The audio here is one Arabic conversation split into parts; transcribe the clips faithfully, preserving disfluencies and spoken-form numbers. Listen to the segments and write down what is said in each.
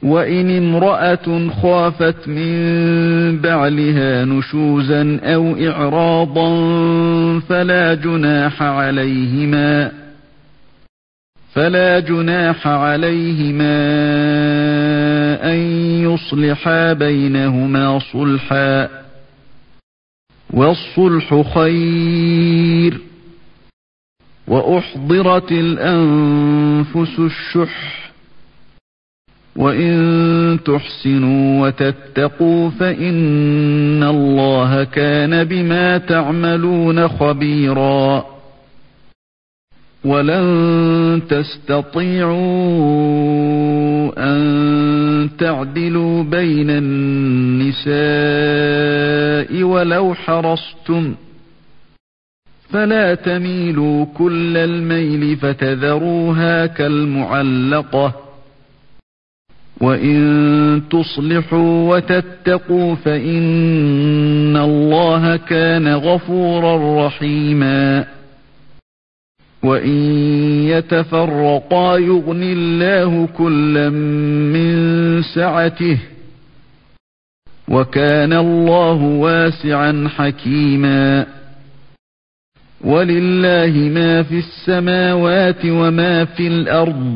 وإن امرأة خافت من بعلها نشوزا أو إعراضا فلا جناح عليهما فلا جناح عليهما أن يصلحا بينهما صلحا والصلح خير وأحضرت الأنفس الشح وإن تحسنوا وتتقوا فإن الله كان بما تعملون خبيرا ولن تستطيعوا أن تعدلوا بين النساء ولو حرصتم فلا تميلوا كل الميل فتذروها كالمعلقة وإن تصلحوا وتتقوا فإن الله كان غفورا رحيما وإن يتفرقا يغن الله كلا من سعته وكان الله واسعا حكيما ولله ما في السماوات وما في الأرض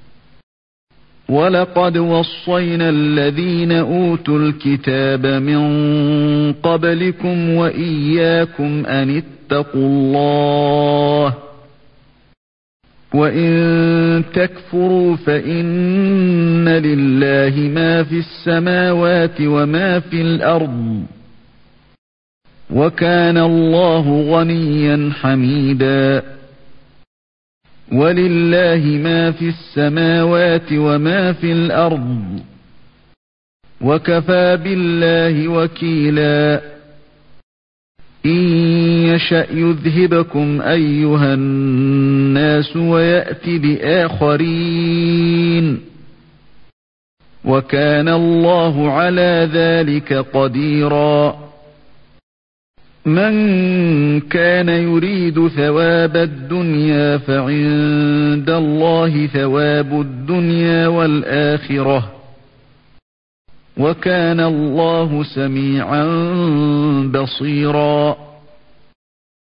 ولقد وصينا الذين أوتوا الكتاب من قبلكم وإياكم أن اتقوا الله وإن تكفروا فإن لله ما في السماوات وما في الأرض وكان الله غنيا حميدا ولله ما في السماوات وما في الأرض وكفى بالله وكيلا إن يشأ يذهبكم أيها الناس ويأتي بآخرين وكان الله على ذلك قديرا من كان يريد ثواب الدنيا فعند الله ثواب الدنيا والآخرة وكان الله سميعا بصيرا